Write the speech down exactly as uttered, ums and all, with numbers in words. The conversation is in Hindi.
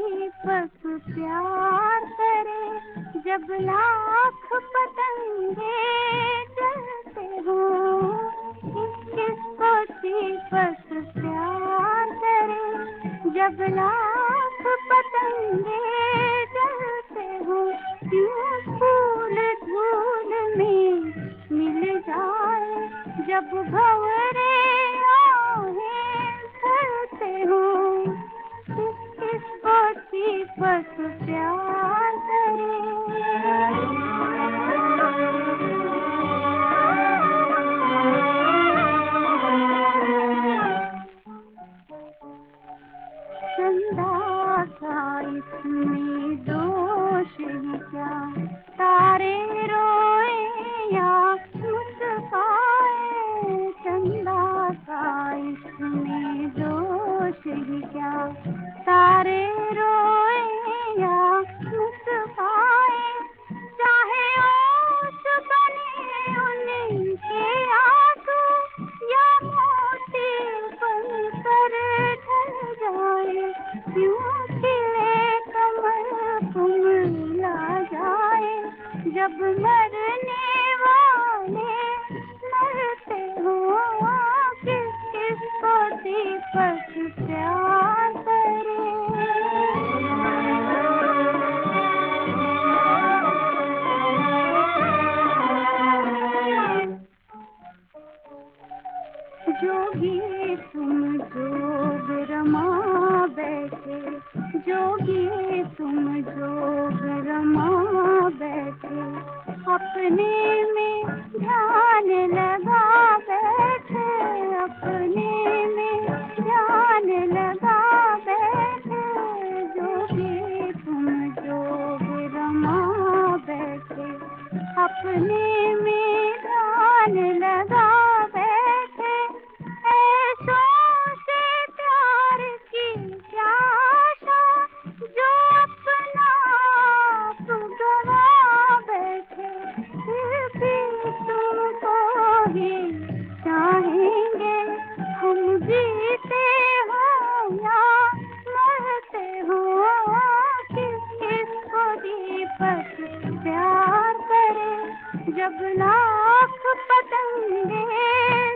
दीपक प्यार करे, जब लाख पतंगे जलते हो। किसको दीपक प्यार करे, जब लाख पतंगे जलते हो। यूं फूल धूल में मिल जाए, जब भंवरे आहें भरते हो। किसको दीपक प्यार करे। चंदा सा इसमें दोष है क्या, तारे रोए या मुस्काए। चंदा सा इसमें दोष है क्या, तारे रोए या मुस्काए। चाहे ओस बने उनके आंसू, या मोती बनकर ढल जाए। यूं खिले कमल कुम्हला जाए, जब मरने वाले मरते हो। किस किस को दीपक प्यार करे। जोगी तुम जोग रमा बैठे, जोगी तुम जोग रमा बैठे। अपने में ध्यान लगा बैठे, अपने में ध्यान लगा बैठे। जोगी तुम जोग रमा बैठे, अपने में ध्यान लगा बैठे। ऐसों से प्यार की क्या आशा, जो अपना आप गवा बैठे। फिर भी तुमको ही चाहेंगे हम, जीते हो या मरते हो। किस किस को दीपक प्यार करे, जब लाख पतंगे